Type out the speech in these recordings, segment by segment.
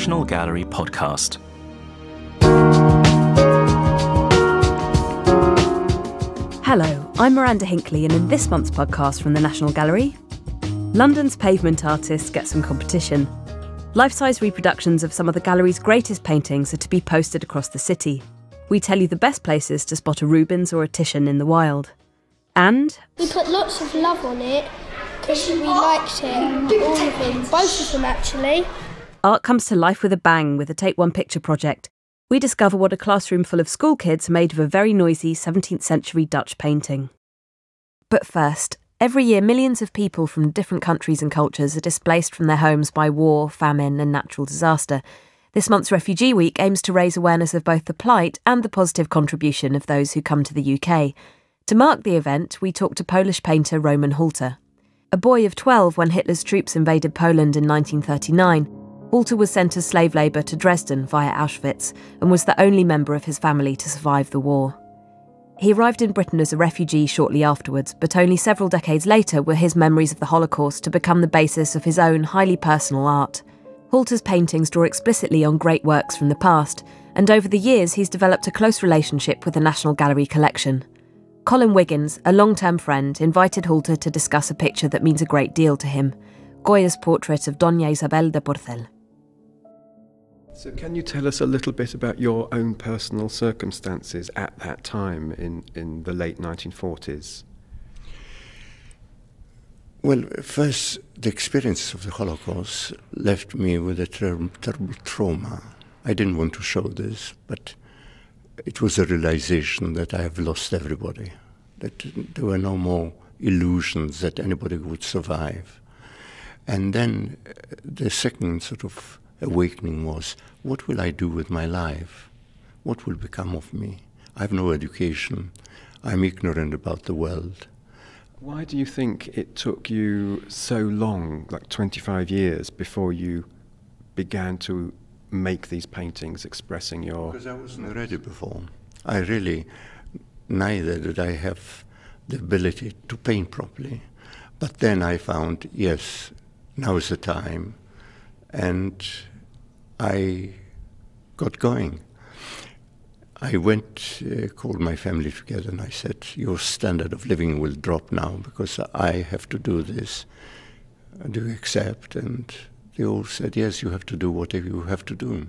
National Gallery podcast. Hello, I'm Miranda Hinckley, and in this month's podcast from the National Gallery, London's pavement artists get some competition. Life-size reproductions of some of the gallery's greatest paintings are to be posted across the city. We tell you the best places to spot a Rubens or a Titian in the wild. And we put lots of love on it because we liked it, all of them, both of them actually. art comes to life with a bang with the Take One Picture project. We discover what a classroom full of school kids made of a very noisy 17th century Dutch painting. But first, every year millions of people from different countries and cultures are displaced from their homes by war, famine and natural disaster. This month's Refugee Week aims to raise awareness of both the plight and the positive contribution of those who come to the UK. To mark the event, we talked to Polish painter Roman Hulter. A boy of 12 when Hitler's troops invaded Poland in 1939, Hulter was sent as slave labour to Dresden via Auschwitz and was the only member of his family to survive the war. He arrived in Britain as a refugee shortly afterwards, but only several decades later were his memories of the Holocaust to become the basis of his own highly personal art. Hulter's paintings draw explicitly on great works from the past, and over the years he's developed a close relationship with the National Gallery collection. Colin Wiggins, a long-term friend, invited Hulter to discuss a picture that means a great deal to him, Goya's portrait of Doña Isabel de Porcel. So can you tell us a little bit about your own personal circumstances at that time in the late 1940s? Well, first, the experience of the Holocaust left me with a terrible trauma. I didn't want to show this, but it was a realization that I have lost everybody, that there were no more illusions that anybody would survive. And then the second sort of awakening was, what will I do with my life? What will become of me? I have no education. I'm ignorant about the world. Why do you think it took you so long, like 25 years, before you began to make these paintings expressing your... Because I wasn't ready before. Neither did I have the ability to paint properly. But then I found, yes, now is the time. And I got going. I went, called my family together, and I said, your standard of living will drop now because I have to do this. Do you accept? And they all said, yes, you have to do whatever you have to do.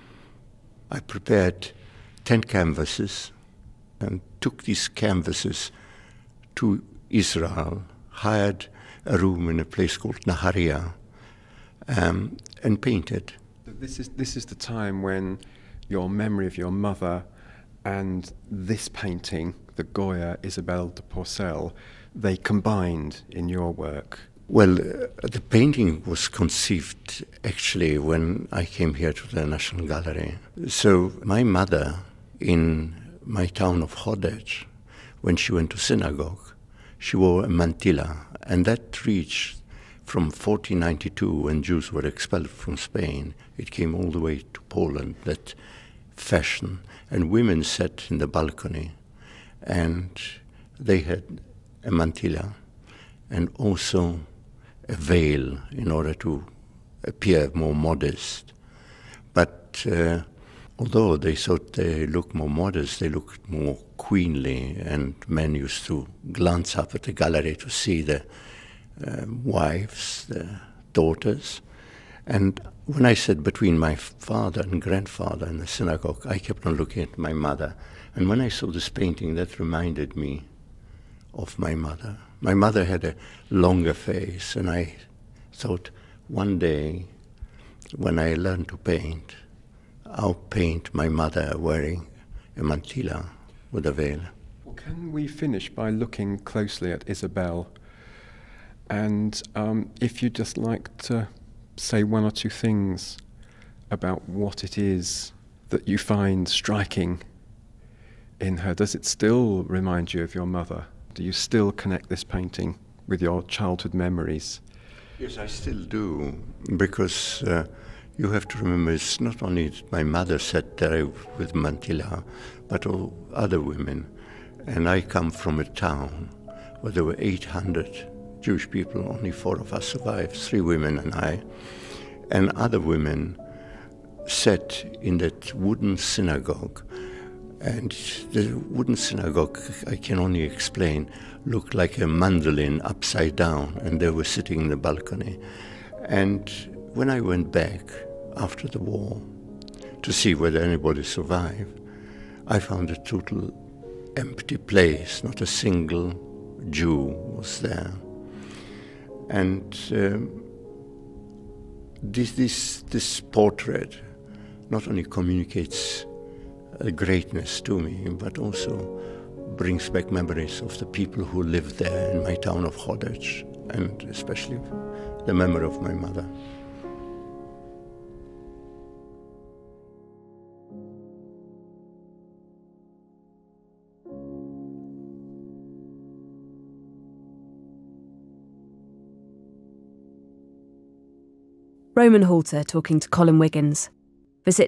I prepared 10 canvases and took these canvases to Israel, hired a room in a place called Naharia, and painted. This is the time when your memory of your mother and this painting, the Goya Isabel de Porcel, they combined in your work. Well, the painting was conceived actually when I came here to the National Gallery. So my mother, in my town of Hodej, when she went to synagogue, she wore a mantilla, and that reached from 1492, when Jews were expelled from Spain. It came all the way to Poland, that fashion. And women sat in the balcony, and they had a mantilla and also a veil in order to appear more modest. But although they thought they looked more modest, they looked more queenly, and men used to glance up at the gallery to see the wives, the daughters. And when I sat between my father and grandfather in the synagogue, I kept on looking at my mother. And when I saw this painting, that reminded me of my mother. My mother had a longer face, and I thought one day when I learn to paint, I'll paint my mother wearing a mantilla with a veil. Well, can we finish by looking closely at Isabel? And if you'd just like to say one or two things about what it is that you find striking in her. Does it still remind you of your mother? Do you still connect this painting with your childhood memories? Yes, I still do, because you have to remember it's not only my mother sat there with mantilla, but all other women. And I come from a town where there were 800 Jewish people, only 4 of us survived, 3 women and I. And other women set in that wooden synagogue. And the wooden synagogue, I can only explain, looked like a mandolin upside down, and they were sitting in the balcony. And when I went back after the war to see whether anybody survived, I found a total empty place. Not a single Jew was there. And this portrait not only communicates greatness to me, but also brings back memories of the people who lived there in my town of Hodej, and especially the memory of my mother. Roman Halter talking to Colin Wiggins. Visit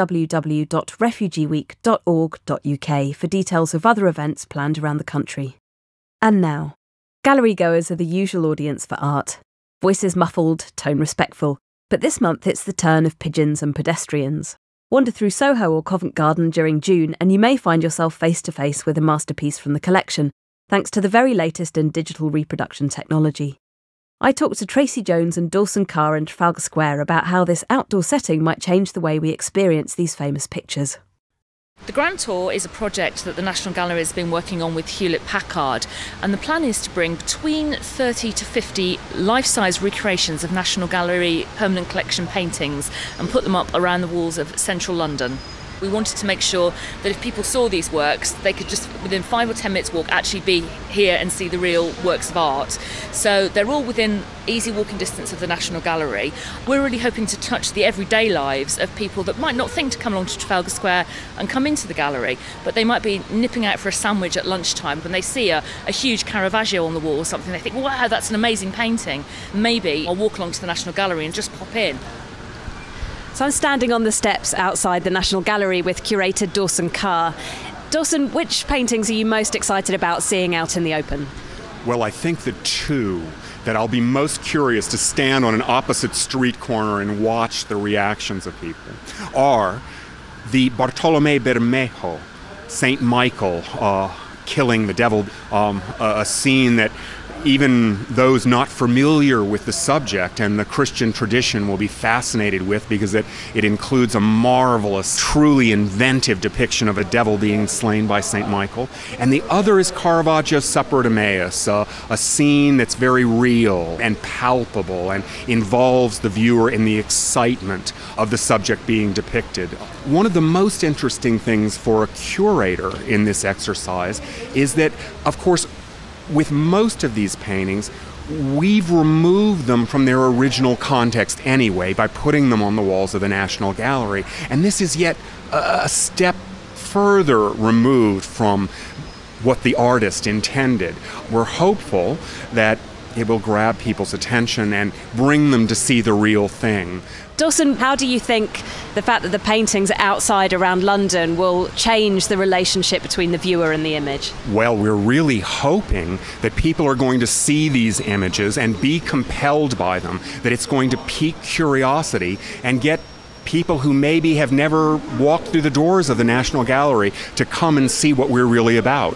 www.refugeeweek.org.uk for details of other events planned around the country. And now, gallery goers are the usual audience for art. Voices muffled, tone respectful. But this month it's the turn of pigeons and pedestrians. Wander through Soho or Covent Garden during June and you may find yourself face to face with a masterpiece from the collection, thanks to the very latest in digital reproduction technology. I talked to Tracy Jones and Dawson Carr in Trafalgar Square about how this outdoor setting might change the way we experience these famous pictures. The Grand Tour is a project that the National Gallery has been working on with Hewlett-Packard, and the plan is to bring between 30 to 50 life-size recreations of National Gallery permanent collection paintings and put them up around the walls of central London. We wanted to make sure that if people saw these works, they could just, within 5 or 10 minutes walk, actually be here and see the real works of art. So they're all within easy walking distance of the National Gallery. We're really hoping to touch the everyday lives of people that might not think to come along to Trafalgar Square and come into the gallery, but they might be nipping out for a sandwich at lunchtime when they see a huge Caravaggio on the wall or something. They think, wow, that's an amazing painting. Maybe I'll walk along to the National Gallery and just pop in. So I'm standing on the steps outside the National Gallery with curator Dawson Carr. Dawson, which paintings are you most excited about seeing out in the open? Well, I think the two that I'll be most curious to stand on an opposite street corner and watch the reactions of people are the Bartolomé Bermejo, St. Michael killing the devil, a scene that even those not familiar with the subject and the Christian tradition will be fascinated with, because it includes a marvelous, truly inventive depiction of a devil being slain by St. Michael. And the other is Caravaggio's Supper at Emmaus, a scene that's very real and palpable and involves the viewer in the excitement of the subject being depicted. One of the most interesting things for a curator in this exercise is that, of course, with most of these paintings, we've removed them from their original context anyway by putting them on the walls of the National Gallery. And this is yet a step further removed from what the artist intended. We're hopeful that it will grab people's attention and bring them to see the real thing. Dawson, how do you think the fact that the paintings are outside around London will change the relationship between the viewer and the image? Well, we're really hoping that people are going to see these images and be compelled by them, that it's going to pique curiosity and get people who maybe have never walked through the doors of the National Gallery to come and see what we're really about.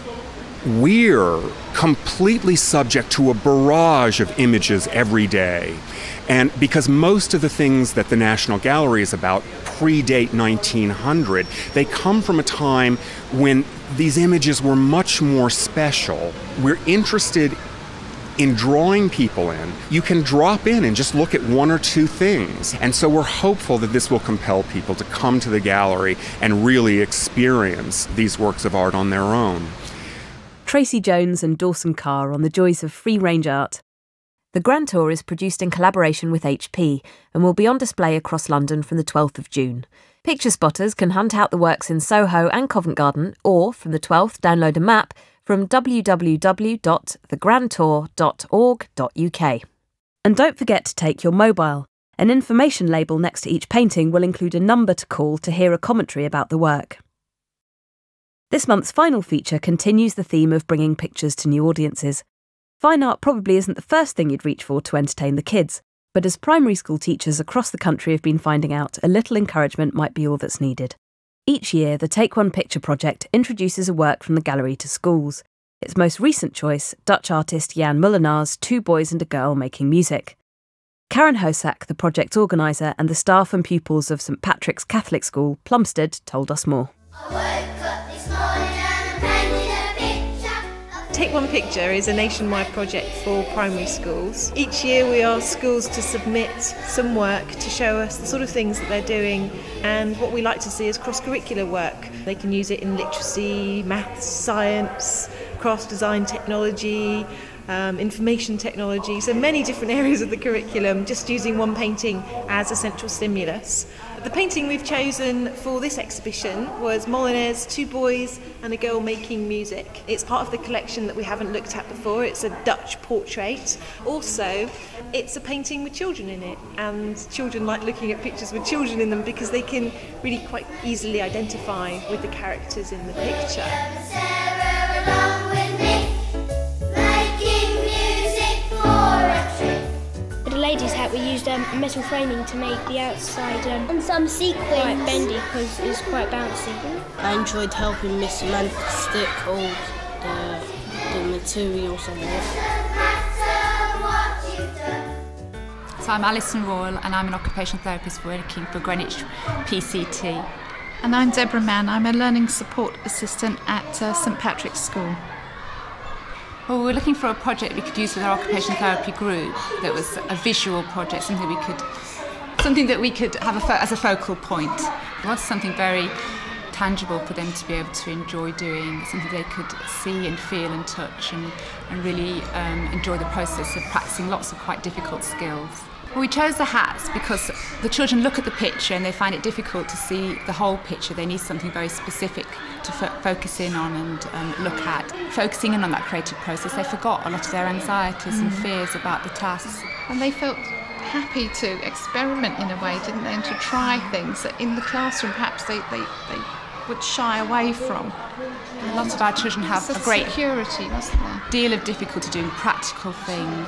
We're completely subject to a barrage of images every day. And because most of the things that the National Gallery is about predate 1900, they come from a time when these images were much more special. We're interested in drawing people in. You can drop in and just look at one or two things. And so we're hopeful that this will compel people to come to the gallery and really experience these works of art on their own. Tracy Jones and Dawson Carr on the joys of free-range art. The Grand Tour is produced in collaboration with HP and will be on display across London from the 12th of June. Picture spotters can hunt out the works in Soho and Covent Garden, or from the 12th download a map from www.thegrandtour.org.uk. And don't forget to take your mobile. An information label next to each painting will include a number to call to hear a commentary about the work. This month's final feature continues the theme of bringing pictures to new audiences. Fine art probably isn't the first thing you'd reach for to entertain the kids, But as primary school teachers across the country have been finding out, a little encouragement might be all that's needed. Each year, the Take One Picture project introduces a work from the gallery to schools. Its most recent choice, Dutch artist Jan Molenaar's Two Boys and a Girl Making Music. Karen Hosak, the project's organiser, and the staff and pupils of St Patrick's Catholic School, Plumstead, told us more. Take One Picture is a nationwide project for primary schools. Each year we ask schools to submit some work to show us the sort of things that they're doing and what we like to see as cross-curricular work. They can use it in literacy, maths, science, craft design technology, information technology, so many different areas of the curriculum, just using one painting as a central stimulus. The painting we've chosen for this exhibition was Molenaar's Two Boys and a Girl Making Music. It's part of the collection that we haven't looked at before. It's a Dutch portrait. Also, it's a painting with children in it, and children like looking at pictures with children in them because they can really quite easily identify with the characters in the picture. For the ladies' hat, we used metal framing to make the outside and some sequins quite bendy because it's quite bouncy. I enjoyed helping Miss Samantha stick all the materials on it. So I'm Alison Royal and I'm an occupational therapist working for Greenwich PCT. And I'm Deborah Mann. I'm a learning support assistant at St Patrick's School. Well, we were looking for a project we could use with our occupational therapy group that was a visual project, something that we could have as a focal point. We wanted something very tangible for them to be able to enjoy doing, something they could see and feel and touch and really enjoy the process of practicing lots of quite difficult skills. Well, we chose the hats because the children look at the picture and they find it difficult to see the whole picture. They need something very specific to focus in on and look at. Focusing in on that creative process, they forgot a lot of their anxieties and fears about the tasks. And they felt happy to experiment in a way, didn't they, and to try things that in the classroom perhaps they would shy away from. A lot of our children have a great security, wasn't there? Deal of difficulty doing practical things,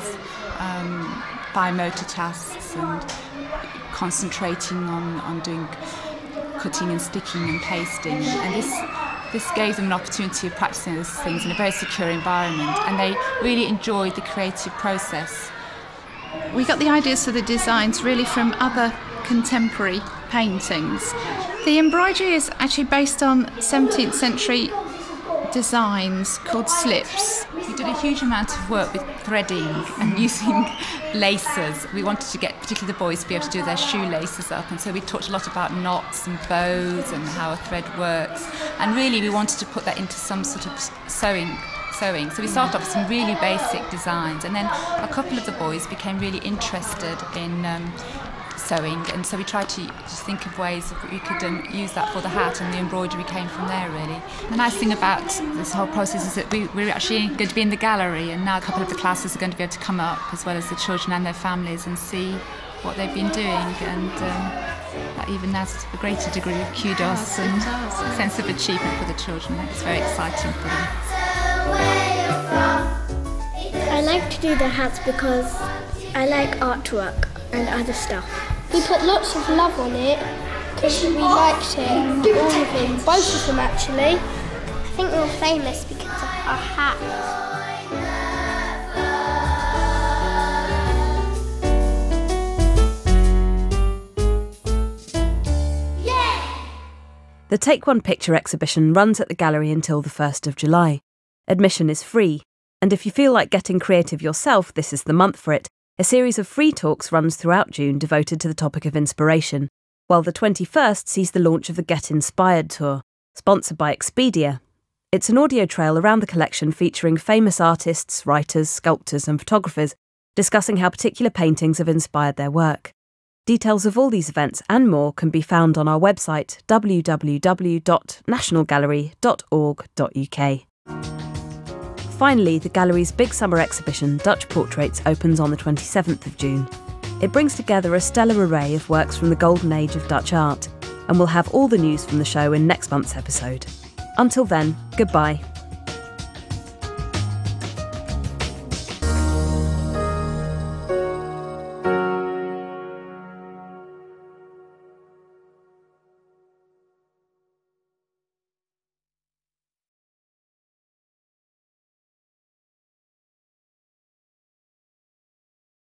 biomotor tasks and concentrating on doing cutting and sticking and pasting, and this gave them an opportunity of practicing those things in a very secure environment, and they really enjoyed the creative process. We got the ideas for the designs really from other contemporary paintings. The embroidery is actually based on 17th century designs called slips. We did a huge amount of work with threading and using laces. We wanted to get particularly the boys to be able to do their shoelaces up, and so we talked a lot about knots and bows and how a thread works, and really we wanted to put that into some sort of sewing. So we started off with some really basic designs, and then a couple of the boys became really interested in sewing, and so we tried to just think of ways that we could use that for the hat, and the embroidery came from there really. The nice thing about this whole process is that we're actually going to be in the gallery, and now a couple of the classes are going to be able to come up, as well as the children and their families, and see what they've been doing, and that even adds a greater degree of kudos and sense of achievement for the children. It's very exciting for them. I like to do the hats because I like artwork and other stuff. We put lots of love on it because we liked it, all of them, both of them actually. I think we're famous because of our hats. The Take One Picture exhibition runs at the gallery until the 1st of July. Admission is free, and if you feel like getting creative yourself, this is the month for it. A series of free talks runs throughout June devoted to the topic of inspiration, while the 21st sees the launch of the Get Inspired tour, sponsored by Expedia. It's an audio trail around the collection featuring famous artists, writers, sculptors and photographers discussing how particular paintings have inspired their work. Details of all these events and more can be found on our website www.nationalgallery.org.uk. Finally, the gallery's big summer exhibition, Dutch Portraits, opens on the 27th of June. It brings together a stellar array of works from the golden age of Dutch art, and we'll have all the news from the show in next month's episode. Until then, goodbye.